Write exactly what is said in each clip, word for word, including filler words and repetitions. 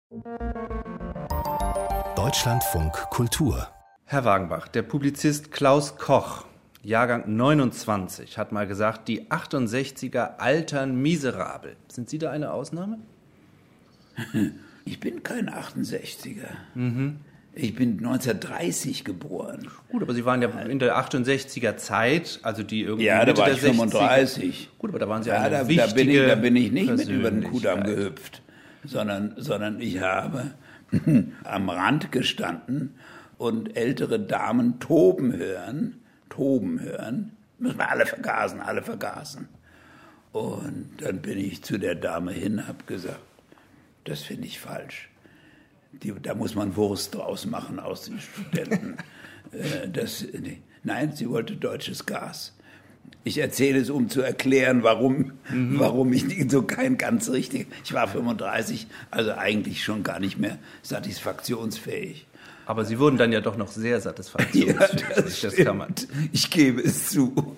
Deutschlandfunk Kultur. Herr Wagenbach, der Publizist Klaus Koch, Jahrgang neunundzwanzig, hat mal gesagt, die achtundsechziger altern miserabel. Sind Sie da eine Ausnahme? Ich bin kein achtundsechziger. Mhm. Ich bin neunzehnhundertdreißig geboren. Gut, aber Sie waren ja in der achtundsechziger Zeit, also die irgendwie Ja, da Mitte war der ich fünfunddreißig. sechziger. Gut, aber da waren Sie ja, eine da, wichtige da bin ich, da bin ich nicht mit über den Kudamm Persönlichkeit. gehüpft, sondern, sondern ich habe am Rand gestanden und ältere Damen toben hören, toben hören, müssen wir alle vergasen, alle vergasen. Und dann bin ich zu der Dame hin, habe gesagt, das finde ich falsch. Die, da muss man Wurst draus machen aus den Studenten. äh, das, nee. Nein, sie wollte deutsches Gas. Ich erzähle es, um zu erklären, warum, mhm. warum ich so kein ganz richtig... Ich war fünfunddreißig, also eigentlich schon gar nicht mehr satisfaktionsfähig. Aber Sie wurden dann ja doch noch sehr satisfaktionsfähig. Ja, das, das kann man. Ich gebe es zu.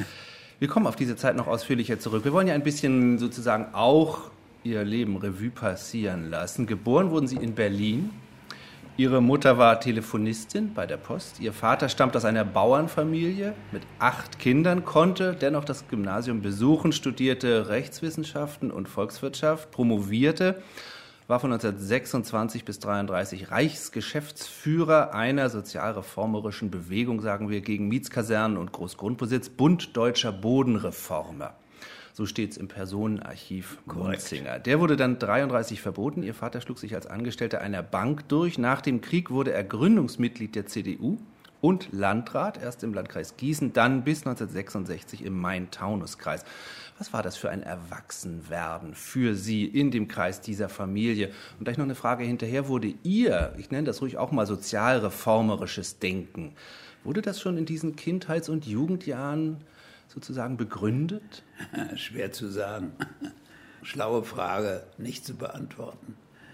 Wir kommen auf diese Zeit noch ausführlicher zurück. Wir wollen ja ein bisschen sozusagen auch Ihr Leben Revue passieren lassen. Geboren wurden Sie in Berlin. Ihre Mutter war Telefonistin bei der Post. Ihr Vater stammt aus einer Bauernfamilie mit acht Kindern, konnte dennoch das Gymnasium besuchen, studierte Rechtswissenschaften und Volkswirtschaft, promovierte, war von neunzehnhundertsechsundzwanzig bis neunzehnhundertdreiunddreißig Reichsgeschäftsführer einer sozialreformerischen Bewegung, sagen wir, gegen Mietskasernen und Großgrundbesitz, Bund Deutscher Bodenreformer. So steht es im Personenarchiv Munzinger. Der wurde dann neunzehnhundertdreiunddreißig verboten. Ihr Vater schlug sich als Angestellter einer Bank durch. Nach dem Krieg wurde er Gründungsmitglied der C D U und Landrat, erst im Landkreis Gießen, dann bis neunzehnhundertsechsundsechzig im Main-Taunus-Kreis. Was war das für ein Erwachsenwerden für Sie in dem Kreis dieser Familie? Und gleich noch eine Frage hinterher, wurde Ihr, ich nenne das ruhig auch mal sozialreformerisches Denken, wurde das schon in diesen Kindheits- und Jugendjahren sozusagen begründet? Schwer zu sagen. Schlaue Frage, nicht zu beantworten.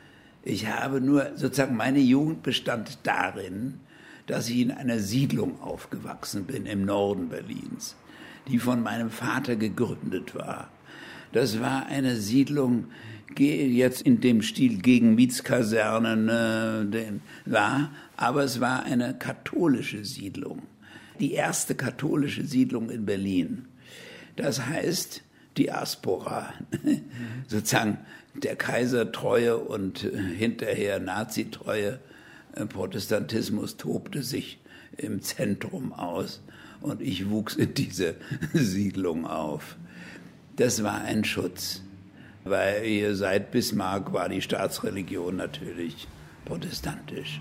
Ich habe nur, sozusagen meine Jugend bestand darin, dass ich in einer Siedlung aufgewachsen bin im Norden Berlins, die von meinem Vater gegründet war. Das war eine Siedlung, jetzt in dem Stil gegen Mietskasernen äh, den, war, aber es war eine katholische Siedlung. Die erste katholische Siedlung in Berlin. Das heißt, Diaspora, mhm. sozusagen der Kaisertreue und äh, hinterher Nazitreue äh, Protestantismus tobte sich im Zentrum aus und ich wuchs in dieser Siedlung auf. Das war ein Schutz, weil hier seit Bismarck war die Staatsreligion natürlich protestantisch.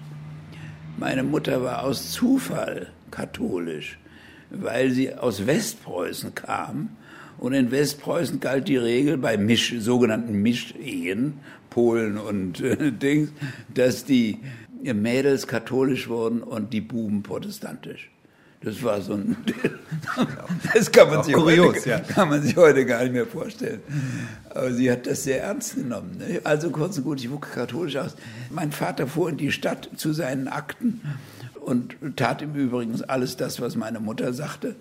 Meine Mutter war aus Zufall katholisch, weil sie aus Westpreußen kam. Und in Westpreußen galt die Regel bei Misch, sogenannten Mischehen, Polen und äh, Dings, dass die Mädels katholisch wurden und die Buben protestantisch. Das war so ein, das kann man, sich kurios, heute, ja. kann man sich heute gar nicht mehr vorstellen. Aber sie hat das sehr ernst genommen. Ne? Also kurz und gut, ich wuchs katholisch aus. Mein Vater fuhr in die Stadt zu seinen Akten und tat im Übrigen alles das, was meine Mutter sagte,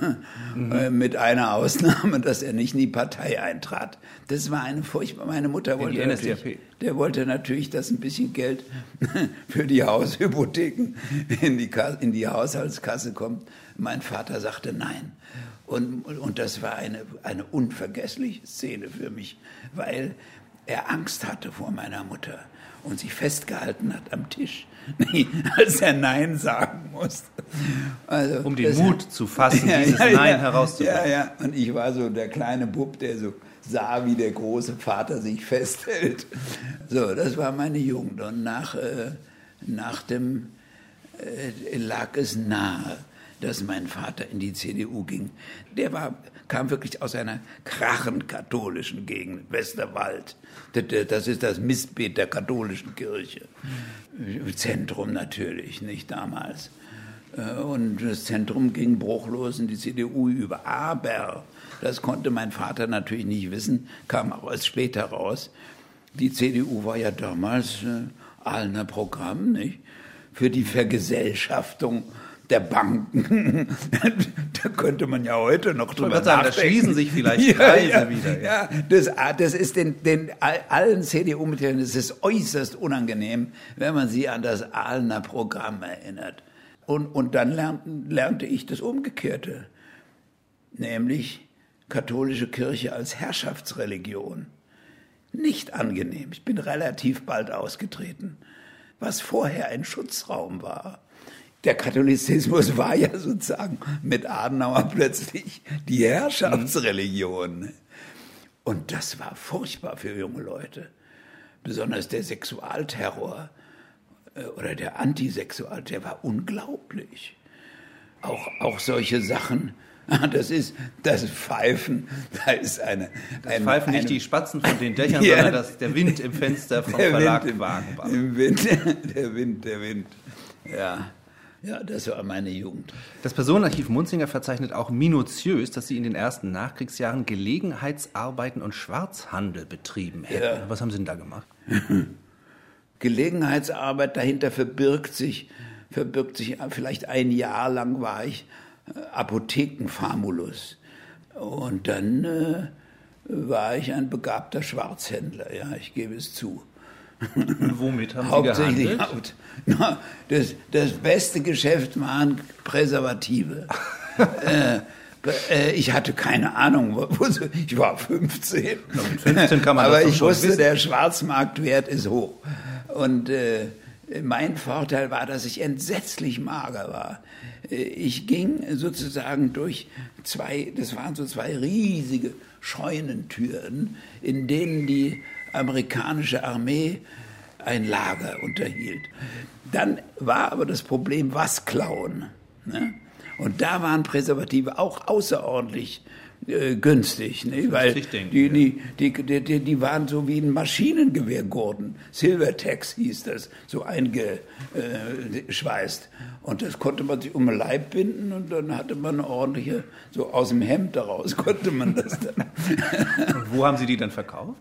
mhm. mit einer Ausnahme, dass er nicht in die Partei eintrat. Das war eine furchtbar. Meine Mutter wollte N S D A P. Der wollte natürlich, dass ein bisschen Geld für die Haushypotheken in die, in die Haushaltskasse kommt. Mein Vater sagte nein. Und, und das war eine, eine unvergessliche Szene für mich, weil er Angst hatte vor meiner Mutter und sich festgehalten hat am Tisch, als er Nein sagen musste. Also, um den Mut hat, zu fassen, ja, dieses ja, Nein ja, herauszubringen. Ja, ja, und ich war so der kleine Bub, der so sah, wie der große Vater sich festhält. So, das war meine Jugend. Und nach, äh, nach dem äh, lag es nahe, dass mein Vater in die C D U ging. Der war, kam wirklich aus einer krachend katholischen Gegend, Westerwald. Das ist das Mistbeet der katholischen Kirche. Zentrum natürlich, nicht damals. Und das Zentrum ging bruchlos in die C D U über. Aber, das konnte mein Vater natürlich nicht wissen, kam auch erst später raus, die C D U war ja damals äh, Ahlner Programm, nicht? Für die Vergesellschaftung der Banken. Da könnte man ja heute noch drüber nachdenken. Sagen, da schließen sich vielleicht Kreise ja, ja, wieder. Ja, ja das, das ist den, den allen C D U-Mitgliedern ist es äußerst unangenehm, wenn man sie an das Ahlener Programm erinnert. Und, und dann lernte, lernte ich das Umgekehrte, nämlich katholische Kirche als Herrschaftsreligion. Nicht angenehm. Ich bin relativ bald ausgetreten, was vorher ein Schutzraum war. Der Katholizismus war ja sozusagen mit Adenauer plötzlich die Herrschaftsreligion. Und das war furchtbar für junge Leute. Besonders der Sexualterror oder der Antisexual, der war unglaublich. Auch, auch solche Sachen, das ist das Pfeifen, da ist eine... Das eine, pfeifen eine, nicht die Spatzen von den Dächern, ja, sondern das, der Wind im Fenster vom Verlag Wind im, Wagenbach. Im Wind, der Wind, der Wind, ja. Ja, das war meine Jugend. Das Personenarchiv Munzinger verzeichnet auch minutiös, dass Sie in den ersten Nachkriegsjahren Gelegenheitsarbeiten und Schwarzhandel betrieben hätten. Ja. Was haben Sie denn da gemacht? Gelegenheitsarbeit, dahinter verbirgt sich, verbirgt sich, vielleicht ein Jahr lang war ich Apothekenfamulus. Und dann äh, war ich ein begabter Schwarzhändler, ja, ich gebe es zu. Und womit haben Sie Hauptsächlich gehandelt? Haupt, na, das, das beste Geschäft waren Präservative. äh, äh, ich hatte keine Ahnung, wo, wo, ich war fünfzehn. Na, mit fünfzehn kann man aber das doch ich schon wusste, wissen. Der Schwarzmarktwert ist hoch. Und äh, mein Vorteil war, dass ich entsetzlich mager war. Ich ging sozusagen durch zwei, das waren so zwei riesige Scheunentüren, in denen die amerikanische Armee ein Lager unterhielt. Dann war aber das Problem, was klauen. Ne? Und da waren Präservative auch außerordentlich äh, günstig, ne? Weil denken, die, ja. die, die, die, die waren so wie ein Maschinengewehrgurten. Silvertex hieß das, so eingeschweißt. Und das konnte man sich um den Leib binden und dann hatte man eine ordentliche, so aus dem Hemd daraus konnte man das dann. Und wo haben Sie die dann verkauft?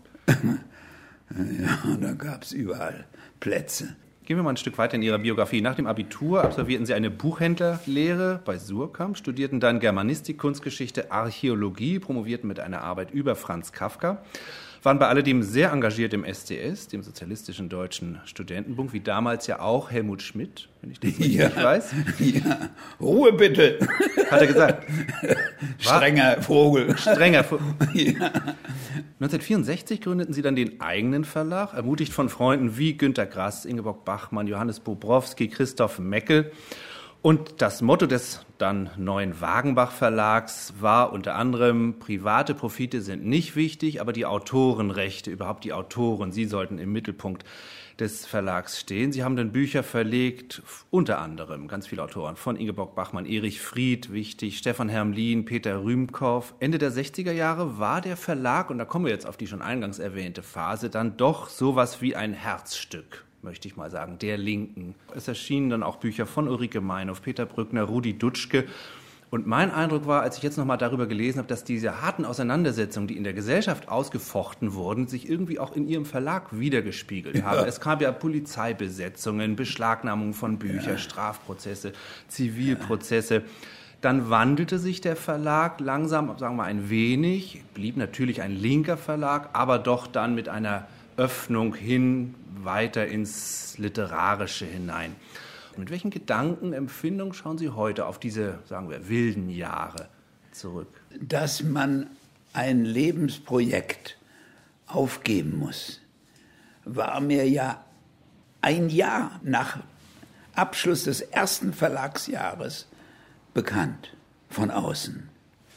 Ja, da gab es überall Plätze. Gehen wir mal ein Stück weiter in Ihrer Biografie. Nach dem Abitur absolvierten Sie eine Buchhändlerlehre bei Suhrkamp, studierten dann Germanistik, Kunstgeschichte, Archäologie, promovierten mit einer Arbeit über Franz Kafka, waren bei alledem sehr engagiert im S D S, dem Sozialistischen Deutschen Studentenbund, wie damals ja auch Helmut Schmidt, wenn ich das richtig ja, weiß. Ja. Ruhe bitte, hat er gesagt. Strenger Vogel. Strenger Vogel. Ja. neunzehnhundertvierundsechzig gründeten Sie dann den eigenen Verlag, ermutigt von Freunden wie Günter Grass, Ingeborg Bachmann, Johannes Bobrowski, Christoph Meckel. Und das Motto des dann neuen Wagenbach Verlags war unter anderem, private Profite sind nicht wichtig, aber die Autorenrechte, überhaupt die Autoren, sie sollten im Mittelpunkt des Verlags stehen. Sie haben dann Bücher verlegt, unter anderem ganz viele Autoren, von Ingeborg Bachmann, Erich Fried, wichtig, Stefan Hermlin, Peter Rühmkorff. Ende der sechziger Jahre war der Verlag, und da kommen wir jetzt auf die schon eingangs erwähnte Phase, dann doch sowas wie ein Herzstück, möchte ich mal sagen, der Linken. Es erschienen dann auch Bücher von Ulrike Meinhof, Peter Brückner, Rudi Dutschke. Und mein Eindruck war, als ich jetzt noch mal darüber gelesen habe, dass diese harten Auseinandersetzungen, die in der Gesellschaft ausgefochten wurden, sich irgendwie auch in Ihrem Verlag wiedergespiegelt ja. haben. Es gab ja Polizeibesetzungen, Beschlagnahmungen von Büchern, ja. Strafprozesse, Zivilprozesse. Ja. Dann wandelte sich der Verlag langsam, sagen wir mal, ein wenig, blieb natürlich ein linker Verlag, aber doch dann mit einer Öffnung hin, weiter ins Literarische hinein. Mit welchen Gedanken, Empfindungen schauen Sie heute auf diese, sagen wir, wilden Jahre zurück? Dass man ein Lebensprojekt aufgeben muss, war mir ja ein Jahr nach Abschluss des ersten Verlagsjahres bekannt, von außen.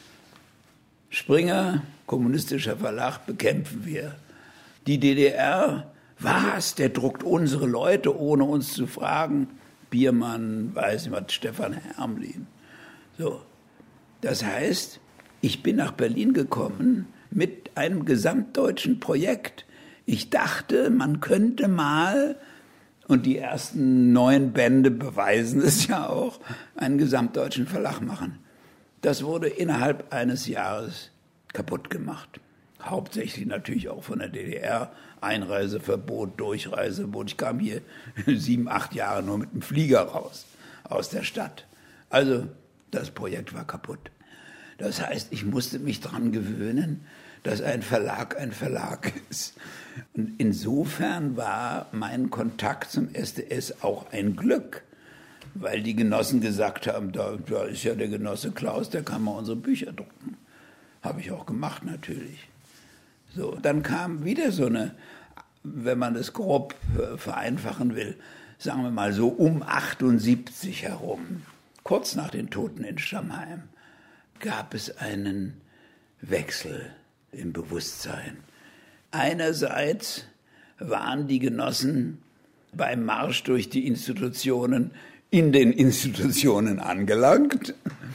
Springer, kommunistischer Verlag, bekämpfen wir. Die D D R, was, der druckt unsere Leute, ohne uns zu fragen. Biermann, weiß nicht was, Stefan Hermlin. So. Das heißt, ich bin nach Berlin gekommen mit einem gesamtdeutschen Projekt. Ich dachte, man könnte mal, und die ersten neun Bände beweisen es ja auch, einen gesamtdeutschen Verlag machen. Das wurde innerhalb eines Jahres kaputt gemacht. Hauptsächlich natürlich auch von der D D R. Einreiseverbot, Durchreiseverbot. Ich kam hier sieben, acht Jahre nur mit dem Flieger raus, aus der Stadt. Also das Projekt war kaputt. Das heißt, ich musste mich daran gewöhnen, dass ein Verlag ein Verlag ist. Und insofern war mein Kontakt zum S D S auch ein Glück, weil die Genossen gesagt haben, da, da ist ja der Genosse Klaus, der kann mal unsere Bücher drucken. Habe ich auch gemacht natürlich. So, dann kam wieder so eine, wenn man das grob vereinfachen will, sagen wir mal so um achtundsiebzig herum, kurz nach den Toten in Stammheim, gab es einen Wechsel im Bewusstsein. Einerseits waren die Genossen beim Marsch durch die Institutionen in den Institutionen angelangt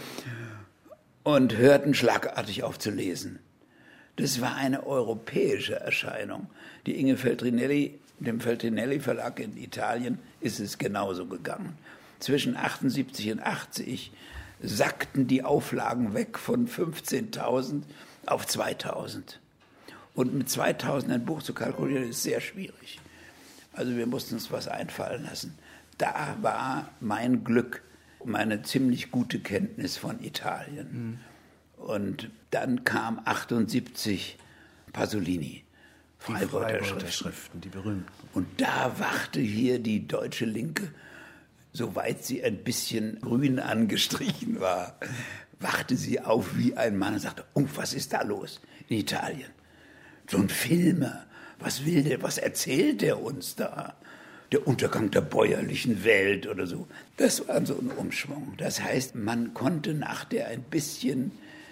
und hörten schlagartig auf zu lesen. Das war eine europäische Erscheinung. Die Inge Feltrinelli, dem Feltrinelli Verlag in Italien, ist es genauso gegangen. Zwischen achtundsiebzig und achtzig sackten die Auflagen weg von fünfzehntausend auf zweitausend. Und mit zweitausend ein Buch zu kalkulieren, ist sehr schwierig. Also wir mussten uns was einfallen lassen. Da war mein Glück, meine ziemlich gute Kenntnis von Italien. Mhm. Und dann kam achtundsiebzig Pasolini, Freibeuter Schriften. Schriften, die berühmten. Und da wachte hier die deutsche Linke, soweit sie ein bisschen grün angestrichen war, wachte sie auf wie ein Mann und sagte, oh, was ist da los in Italien? So ein Filmer, was will der, was erzählt der uns da? Der Untergang der bäuerlichen Welt oder so. Das war so ein Umschwung. Das heißt, man konnte nach der ein bisschen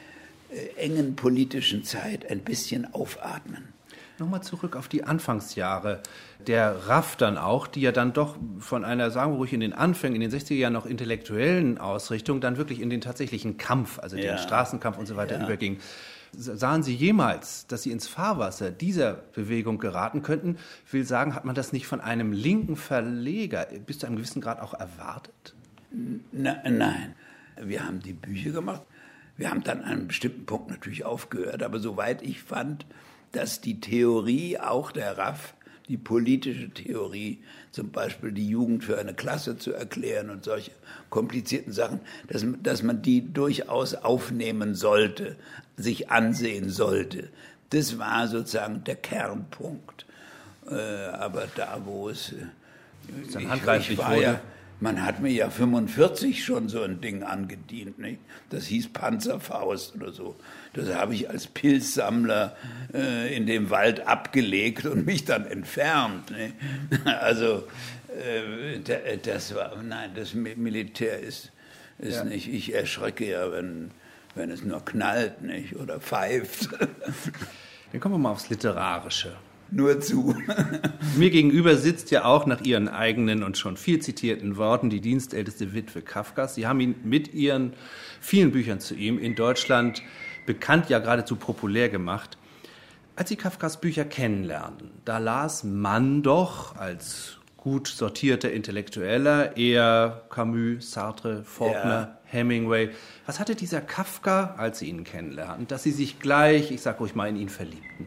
äh, engen politischen Zeit ein bisschen aufatmen. Nochmal zurück auf die Anfangsjahre der R A F dann auch, die ja dann doch von einer, sagen wir ruhig, in den Anfängen, in den sechziger Jahren noch intellektuellen Ausrichtung, dann wirklich in den tatsächlichen Kampf, also den ja. Straßenkampf und so weiter ja. überging. Sahen Sie jemals, dass Sie ins Fahrwasser dieser Bewegung geraten könnten? Ich will sagen, hat man das nicht von einem linken Verleger bis zu einem gewissen Grad auch erwartet? Na, nein, wir haben die Bücher gemacht. Wir haben dann an einem bestimmten Punkt natürlich aufgehört. Aber soweit ich fand, dass die Theorie auch der R A F, die politische Theorie, zum Beispiel die Jugend für eine Klasse zu erklären und solche komplizierten Sachen, dass, dass man die durchaus aufnehmen sollte, sich ansehen sollte. Das war sozusagen der Kernpunkt. Äh, aber da, wo es... Dann ich, ich war ja, man hat mir ja fünfundvierzig schon so ein Ding angedient, nicht? Das hieß Panzerfaust oder so. Das habe ich als Pilzsammler äh, in dem Wald abgelegt und mich dann entfernt. Nicht? Also äh, das war, nein, das Militär ist, ist ja. nicht, ich erschrecke ja, wenn, wenn es nur knallt, nicht? Oder pfeift. Dann kommen wir mal aufs Literarische. Nur zu. Mir gegenüber sitzt ja auch nach Ihren eigenen und schon viel zitierten Worten die dienstälteste Witwe Kafkas. Sie haben ihn mit Ihren vielen Büchern zu ihm in Deutschland bekannt, ja geradezu populär gemacht. Als Sie Kafkas Bücher kennenlernten, da las man doch als gut sortierter Intellektueller eher Camus, Sartre, Faulkner, ja. Hemingway. Was hatte dieser Kafka, als Sie ihn kennenlernten, dass Sie sich gleich, ich sag ruhig mal, in ihn verliebten?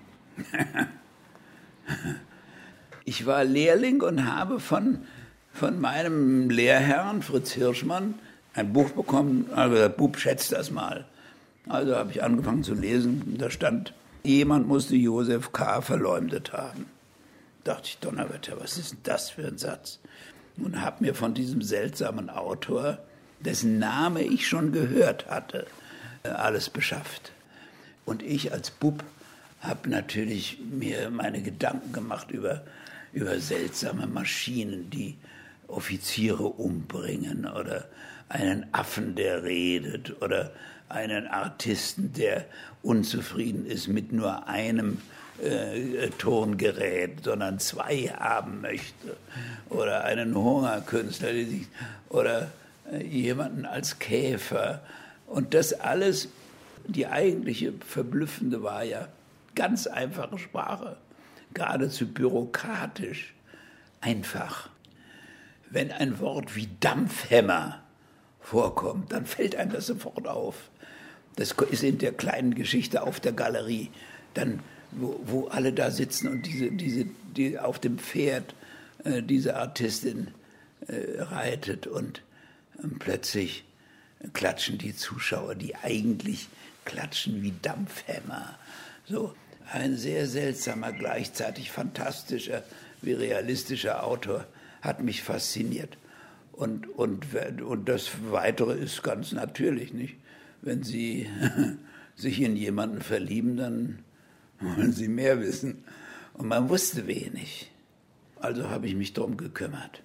Ich war Lehrling und habe von, von meinem Lehrherrn Fritz Hirschmann ein Buch bekommen, also der Bub schätzt das mal. Also habe ich angefangen zu lesen, da stand, jemand musste Josef K. verleumdet haben. Da dachte ich, Donnerwetter, was ist denn das für ein Satz? Und habe mir von diesem seltsamen Autor, dessen Name ich schon gehört hatte, alles beschafft. Und ich als Bub habe natürlich mir meine Gedanken gemacht über, über seltsame Maschinen, die Offiziere umbringen oder einen Affen, der redet oder einen Artisten, der unzufrieden ist mit nur einem äh, Tongerät, sondern zwei haben möchte oder einen Hungerkünstler die sich, oder äh, jemanden als Käfer. Und das alles, die eigentliche Verblüffende war ja, ganz einfache Sprache, geradezu bürokratisch, einfach. Wenn ein Wort wie Dampfhämmer vorkommt, dann fällt einem das sofort auf. Das ist in der kleinen Geschichte auf der Galerie, dann, wo, wo alle da sitzen und diese, diese, die auf dem Pferd äh, diese Artistin äh, reitet und äh, plötzlich klatschen die Zuschauer, die eigentlich klatschen wie Dampfhämmer. So ein sehr seltsamer, gleichzeitig fantastischer wie realistischer Autor hat mich fasziniert. Und, und, und das Weitere ist ganz natürlich, nicht? Wenn Sie sich in jemanden verlieben, dann wollen Sie mehr wissen. Und man wusste wenig. Also habe ich mich darum gekümmert.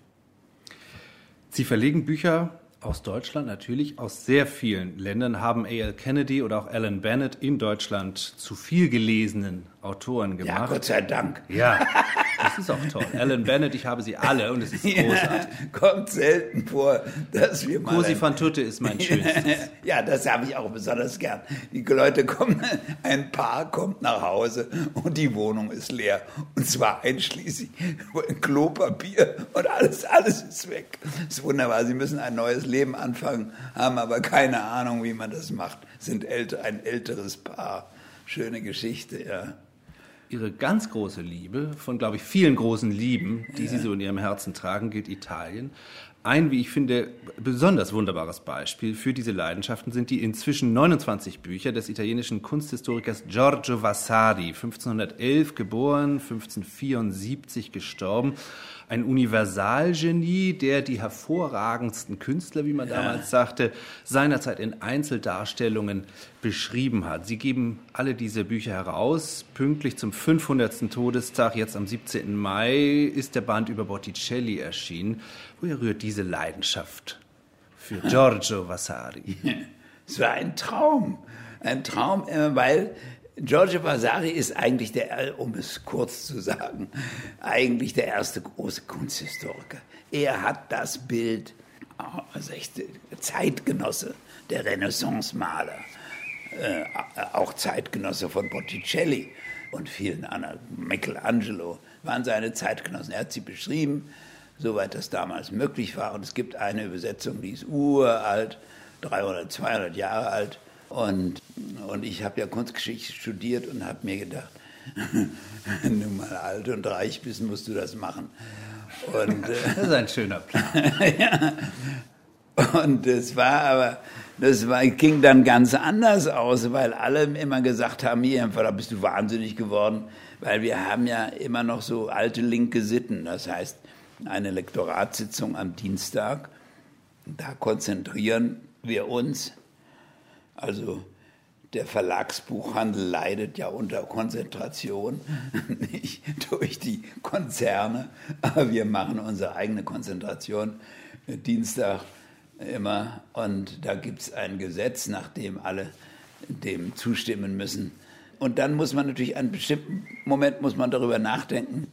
Sie verlegen Bücher aus Deutschland natürlich, aus sehr vielen Ländern, haben A L Kennedy oder auch Alan Bennett in Deutschland zu viel gelesenen Autoren gemacht. Ja, Gott sei Dank. Ja, das ist auch toll. Alan Bennett, ich habe sie alle und es ist großartig. Ja, kommt selten vor, dass wir mal... Cosi van Tutte ist mein schönstes. Ja, das habe ich auch besonders gern. Die Leute kommen, ein Paar kommt nach Hause und die Wohnung ist leer. Und zwar einschließlich Klopapier und alles, alles ist weg. Das ist wunderbar. Sie müssen ein neues Leben anfangen, haben aber keine Ahnung, wie man das macht. Sind älter, ein älteres Paar. Schöne Geschichte, ja. Ihre ganz große Liebe, von, glaube ich, vielen großen Lieben, die ja. Sie so in Ihrem Herzen tragen, gilt Italien. Ein, wie ich finde, besonders wunderbares Beispiel für diese Leidenschaften sind die inzwischen neunundzwanzig Bücher des italienischen Kunsthistorikers Giorgio Vasari, fünfzehnhundertelf geboren, fünfzehnhundertvierundsiebzig gestorben. Ein Universalgenie, der die hervorragendsten Künstler, wie man ja. damals sagte, seinerzeit in Einzeldarstellungen beschrieben hat. Sie geben alle diese Bücher heraus. Pünktlich zum fünfhundertsten Todestag, jetzt am siebzehnten Mai, ist der Band über Botticelli erschienen. Woher rührt diese Leidenschaft für Giorgio Vasari? Es war ein Traum, ein Traum, weil Giorgio Vasari ist eigentlich der, um es kurz zu sagen, eigentlich der erste große Kunsthistoriker. Er hat das Bild, also Zeitgenosse der Renaissance-Maler, äh, auch Zeitgenosse von Botticelli und vielen anderen, Michelangelo, waren seine Zeitgenossen. Er hat sie beschrieben, soweit das damals möglich war. Und es gibt eine Übersetzung, die ist uralt, dreihundert, zweihundert Jahre alt. Und, und ich habe ja Kunstgeschichte studiert und habe mir gedacht, wenn du mal alt und reich bist, musst du das machen. Und, das ist ein schöner Plan. Ja. Und das war aber, das war, ging dann ganz anders aus, weil alle immer gesagt haben, hier, da bist du wahnsinnig geworden, weil wir haben ja immer noch so alte linke Sitten. Das heißt, eine Lektoratssitzung am Dienstag, da konzentrieren wir uns. Also der Verlagsbuchhandel leidet ja unter Konzentration, nicht durch die Konzerne, aber wir machen unsere eigene Konzentration Dienstag immer. Und da gibt es ein Gesetz, nach dem alle dem zustimmen müssen. Und dann muss man natürlich, einen bestimmten Moment muss man darüber nachdenken,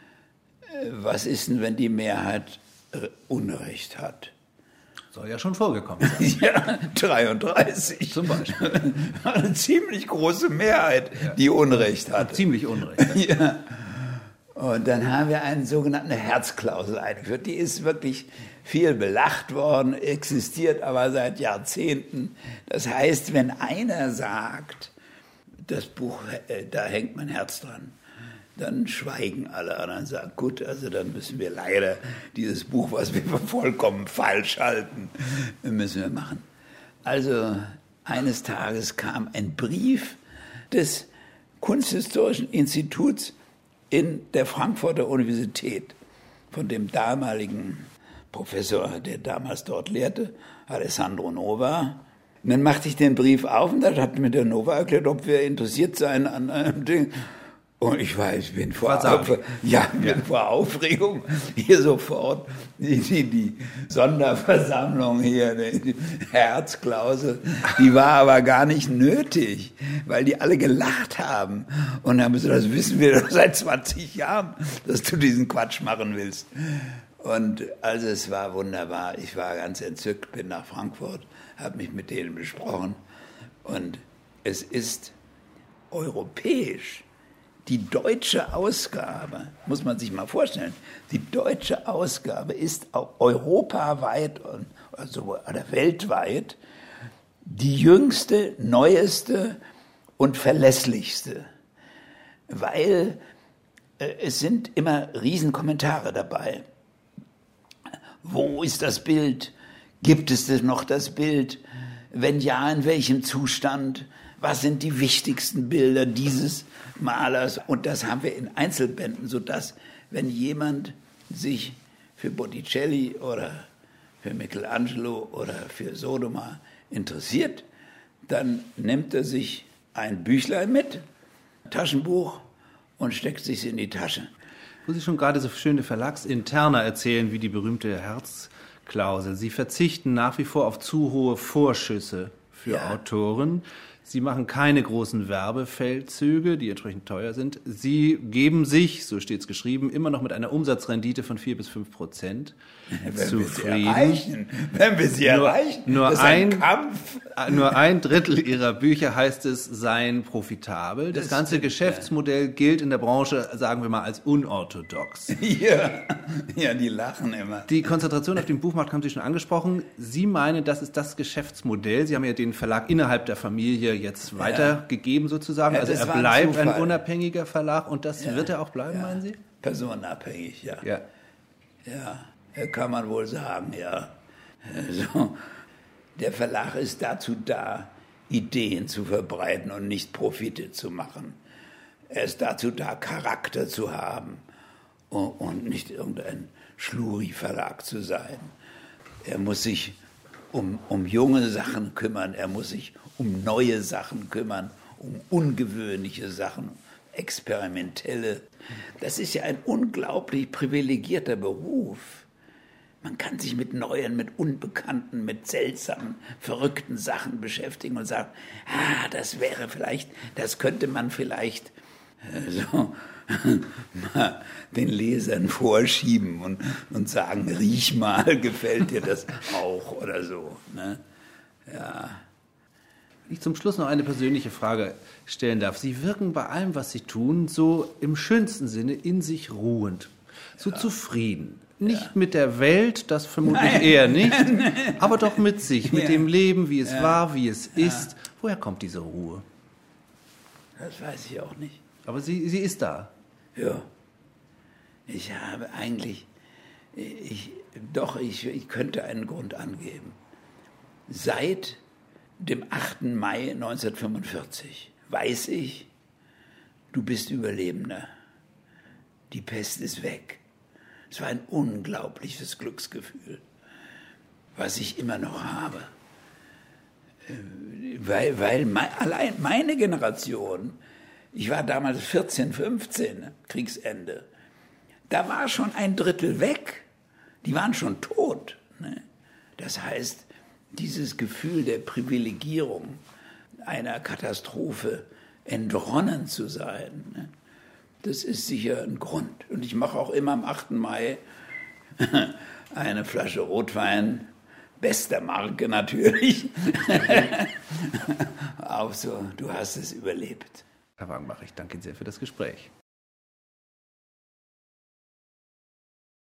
was ist denn, wenn die Mehrheit Unrecht hat? Soll ja schon vorgekommen sein. Ja, dreiunddreißig. Zum Beispiel. Eine ziemlich große Mehrheit, ja. die Unrecht hat. Und ziemlich Unrecht. Ja. Und dann haben wir eine sogenannte Herzklausel eingeführt. Die ist wirklich viel belacht worden, existiert aber seit Jahrzehnten. Das heißt, wenn einer sagt, das Buch, da hängt mein Herz dran, dann schweigen alle anderen und sagen, gut, also dann müssen wir leider dieses Buch, was wir für vollkommen falsch halten, müssen wir machen. Also eines Tages kam ein Brief des Kunsthistorischen Instituts in der Frankfurter Universität von dem damaligen Professor, der damals dort lehrte, Alessandro Nova. Und dann machte ich den Brief auf und da hat mir der Nova erklärt, ob wir interessiert seien an einem Ding. Und ich weiß, ich bin vor, Auf, ja, bin ja. vor Aufregung hier sofort die, die, die Sonderversammlung hier, die Herzklausel, die war aber gar nicht nötig, weil die alle gelacht haben. Und dann haben sie, das wissen wir doch seit zwanzig Jahren, dass du diesen Quatsch machen willst. Und also es war wunderbar. Ich war ganz entzückt, bin nach Frankfurt, habe mich mit denen besprochen. Und es ist europäisch. Die deutsche Ausgabe, muss man sich mal vorstellen, die deutsche Ausgabe ist auch europaweit also oder weltweit die jüngste, neueste und verlässlichste, weil äh, es sind immer Riesenkommentare dabei. Wo ist das Bild? Gibt es denn noch das Bild? Wenn ja, in welchem Zustand? Was sind die wichtigsten Bilder dieses Malers? Und das haben wir in Einzelbänden, sodass, wenn jemand sich für Botticelli oder für Michelangelo oder für Sodoma interessiert, dann nimmt er sich ein Büchlein mit, ein Taschenbuch, und steckt sich in die Tasche. Wo Sie schon gerade so schöne Verlagsinterner erzählen, wie die berühmte Herzklausel. Sie verzichten nach wie vor auf zu hohe Vorschüsse für Ja. Autoren. Sie machen keine großen Werbefeldzüge, die entsprechend teuer sind. Sie geben sich, so steht es geschrieben, immer noch mit einer Umsatzrendite von vier bis fünf Prozent Wenn zufrieden. wir sie erreichen, wenn wir sie Nur- erreichen, nur das ist ein, ein- Kampf. Nur ein Drittel ihrer Bücher, heißt es, seien profitabel. Das, Das ganze stimmt, Geschäftsmodell gilt in der Branche, sagen wir mal, als unorthodox. Ja, ja, die lachen immer. Die Konzentration auf den Buchmarkt haben Sie schon angesprochen. Sie meinen, das ist das Geschäftsmodell. Sie haben ja den Verlag innerhalb der Familie jetzt weitergegeben sozusagen. Ja, Also das er war ein bleibt ein Zufall. unabhängiger Verlag und das Ja. wird er auch bleiben, Ja. meinen Sie? Personenabhängig, ja. Ja. Ja, kann man wohl sagen, ja. Also, der Verlag ist dazu da, Ideen zu verbreiten und nicht Profite zu machen. Er ist dazu da, Charakter zu haben und, und nicht irgendein Schluri-Verlag zu sein. Er muss sich um, um junge Sachen kümmern, er muss sich um neue Sachen kümmern, um ungewöhnliche Sachen, experimentelle. Das ist ja ein unglaublich privilegierter Beruf. Man kann sich mit neuen, mit unbekannten, mit seltsamen, verrückten Sachen beschäftigen und sagen, ah, das wäre vielleicht, das könnte man vielleicht äh, so mal den Lesern vorschieben und, und sagen, riech mal, gefällt dir das auch oder so. Ne? Ja. Wenn ich zum Schluss noch eine persönliche Frage stellen darf. Sie wirken bei allem, was Sie tun, so im schönsten Sinne in sich ruhend, so ja. zufrieden. Nicht ja. mit der Welt, das vermutlich Nein. eher nicht, aber doch mit sich, mit ja. dem Leben, wie es ja. war, wie es ja. ist. Woher kommt diese Ruhe? Das weiß ich auch nicht. Aber sie, sie ist da. Ja. Ich habe eigentlich, ich, doch, ich, ich könnte einen Grund angeben. Seit dem achten Mai neunzehnhundertfünfundvierzig weiß ich, du bist Überlebender. Die Pest ist weg. Es war ein unglaubliches Glücksgefühl, was ich immer noch habe. Weil, weil mein, allein meine Generation, ich war damals vierzehn, fünfzehn, Kriegsende, da war schon ein Drittel weg. Die waren schon tot. Ne? Das heißt, dieses Gefühl der Privilegierung, einer Katastrophe entronnen zu sein, ne? Das ist sicher ein Grund. Und ich mache auch immer am achten Mai eine Flasche Rotwein, bester Marke natürlich, auf so, du hast es überlebt. Herr Wagenbach, ich danke Ihnen sehr für das Gespräch.